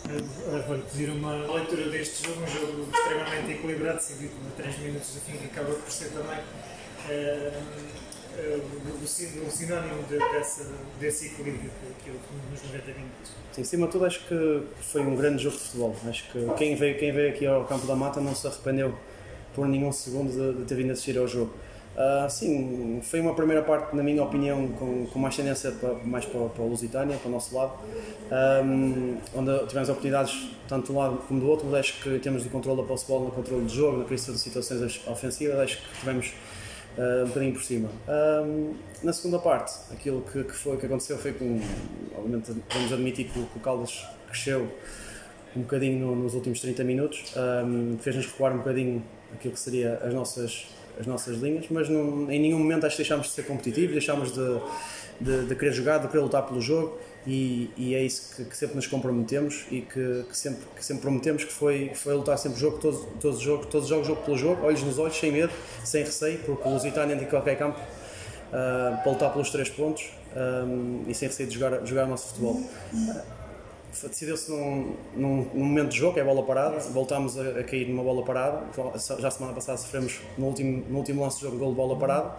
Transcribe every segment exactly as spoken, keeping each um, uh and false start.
Vou pedir uma leitura deste jogo, um jogo extremamente equilibrado, decidido a três minutos do fim, que acaba por ser também uh, uh, o sinónimo de, dessa, desse equilíbrio que houve nos noventa minutos. Sim, acima de tudo acho que foi um grande jogo de futebol. Acho que quem veio, quem veio aqui ao Campo da Mata não se arrependeu por nenhum segundo de, de ter vindo assistir ao jogo. Uh, sim, foi uma primeira parte, na minha opinião, com, com mais tendência para, mais para, para o Lusitânia, para o nosso lado, um, onde tivemos oportunidades tanto de um lado como do outro. Acho que em termos de controle da posse de bola, no controle do jogo, na criação de situações ofensivas, acho que tivemos uh, um bocadinho por cima. Um, na segunda parte, aquilo que, que, foi, que aconteceu foi com, obviamente, vamos admitir que o, que o Caldas cresceu um bocadinho no, nos últimos trinta minutos, um, fez-nos recuar um bocadinho aquilo que seria as nossas as nossas linhas, mas não, em nenhum momento acho que deixámos de ser competitivos, deixámos de, de, de querer jogar, de querer lutar pelo jogo, e, e é isso que, que sempre nos comprometemos e que, que, sempre, que sempre prometemos, que foi, que foi lutar sempre jogo, todos, todos os jogos, todos os jogos, jogo pelo jogo, olhos nos olhos, sem medo, sem receio, porque o Lusitânia entra em qualquer campo uh, para lutar pelos três pontos um, e sem receio de jogar, jogar o nosso futebol. Uh, Decidiu-se num, num, num momento de jogo, que é a bola parada, voltámos a, a cair numa bola parada. Já a semana passada sofremos no último, no último lance de jogo, gol de bola parada,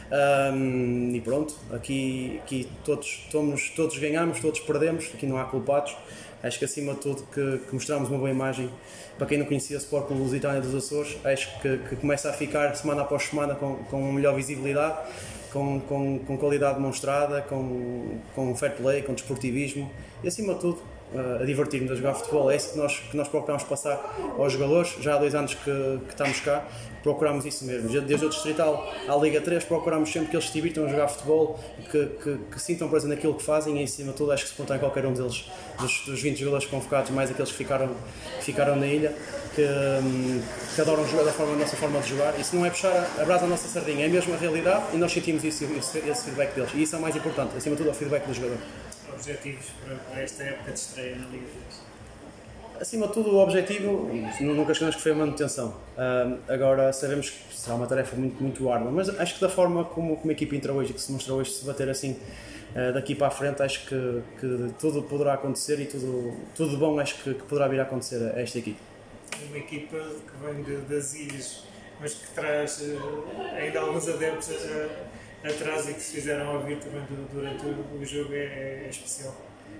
um, e pronto, aqui, aqui todos, todos, todos ganhamos, todos perdemos, aqui não há culpados. Acho que acima de tudo que, que mostramos uma boa imagem para quem não conhecia o Sport Clube Lusitânia dos Açores. Acho que, que começa a ficar semana após semana com, com melhor visibilidade, com, com, com qualidade demonstrada, com, com fair play, com desportivismo e acima de tudo a divertir-nos a jogar futebol. É isso que nós, que nós procuramos passar aos jogadores. Já há dois anos que, que estamos cá, procuramos isso mesmo. Desde o Distrital à Liga três, procuramos sempre que eles se divirtam a jogar futebol, que, que, que sintam prazer naquilo que fazem, e acima de tudo acho que se perguntar em qualquer um deles, dos, dos vinte jogadores convocados, mais aqueles que ficaram, que ficaram na ilha, que, que adoram jogar da forma, da nossa forma de jogar. Isso não é puxar a brasa à nossa sardinha, é mesmo a realidade, e nós sentimos isso, esse, esse feedback deles, e isso é o mais importante, acima de tudo é o feedback do jogador. Objetivos para esta época de estreia na Liga três? Acima de tudo, o objetivo, nunca esquecemos que foi a manutenção. Uh, agora sabemos que será uma tarefa muito, muito árdua, mas acho que da forma como, como a equipa entra hoje e que se mostrou hoje, se bater assim uh, daqui para a frente, acho que, que tudo poderá acontecer e tudo, tudo bom acho que, que poderá vir a acontecer a esta equipa. Uma equipa que vem de, das ilhas, mas que traz uh, ainda alguns adeptos uh, atrás e que se fizeram ouvir também durante o jogo, é, é especial.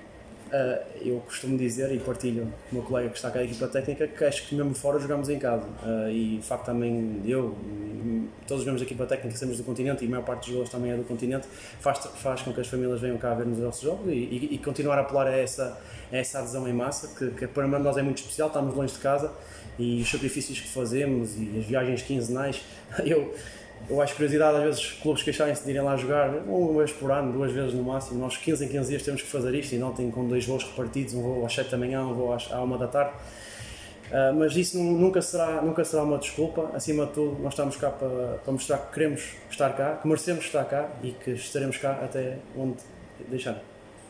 Uh, eu costumo dizer e partilho com o meu colega que está cá da equipa técnica que acho que mesmo fora jogamos em casa, uh, e de facto também eu, todos os membros da equipa técnica que somos do continente e a maior parte dos jogadores também é do continente, faz, faz com que as famílias venham cá ver nos nossos jogos e, e, e continuar a apelar a essa, a essa adesão em massa que, que para nós é muito especial. Estamos longe de casa e os sacrifícios que fazemos e as viagens quinzenais, eu Eu acho curiosidade às vezes clubes queixarem-se de irem lá jogar uma vez por ano, duas vezes no máximo. Nós quinze em quinze dias temos que fazer isto e não tem com dois voos repartidos, um voo às sete da manhã, um voo às, à uma da tarde. Uh, mas isso nunca será, nunca será uma desculpa. Acima de tudo, nós estamos cá para, para mostrar que queremos estar cá, que merecemos estar cá e que estaremos cá até onde deixar.